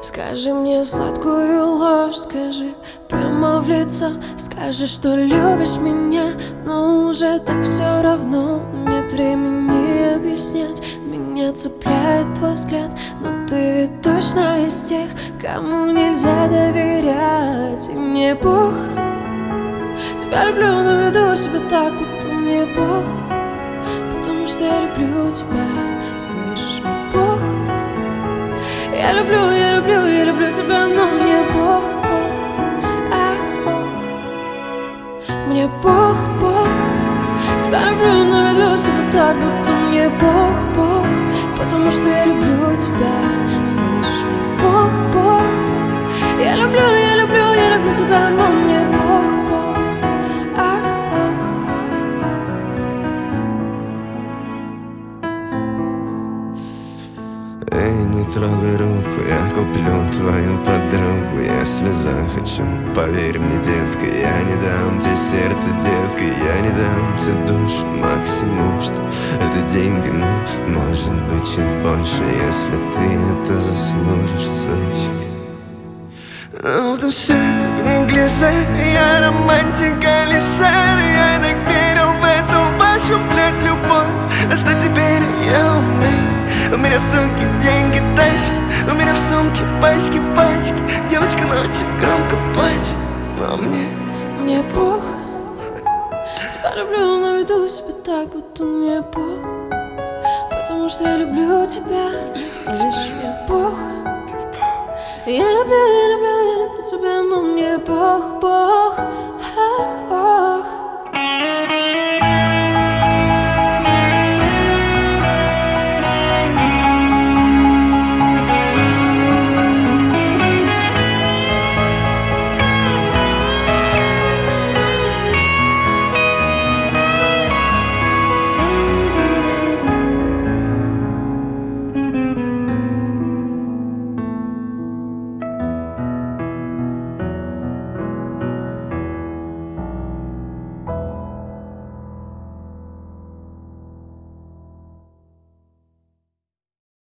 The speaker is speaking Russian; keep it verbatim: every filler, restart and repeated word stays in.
Скажи мне сладкую ложь, скажи прямо в лицо. Скажи, что любишь меня, но уже так все равно. Нет времени объяснять, меня цепляет твой взгляд. Но ты ведь точно из тех, кому нельзя доверять. И мне Бог, тебя люблю, но веду себя так, будто мне Бог. Потому что я люблю тебя, слышишь, мой Бог. Я люблю, я люблю, я люблю тебя, но мне Бог, Бог, ах, Бог. Мне Бог, Бог. Тебя люблю, но веду себя так, будто мне Бог, Бог. Потому что я люблю тебя, слышишь, мне Бог, Бог. Я люблю, я люблю, я люблю тебя, но мне Бог, Бог, ах, Эй, не трогай руку, я куплю твою подругу, если захочу. Поверь мне, детка, я не дам тебе сердце, детка, я не дам тебе душу. Максимум, что это деньги, но может быть чуть больше, если ты это заслужишь, сучка. Но в душе, в неглиже, я романтика лишер. Я так верил в эту вашу, блядь, любовь. А что теперь я умный? У меня сумки, деньги, тачки. У меня в сумке пачки, пачки. Девочка ночью громко плачет, но мне, мне Бог. Тебя люблю, но веду себя так, будто мне Бог. Потому что я люблю тебя, слышишь, мне Бог. Я люблю, я люблю, я люблю тебя, но мне Бог, Бог.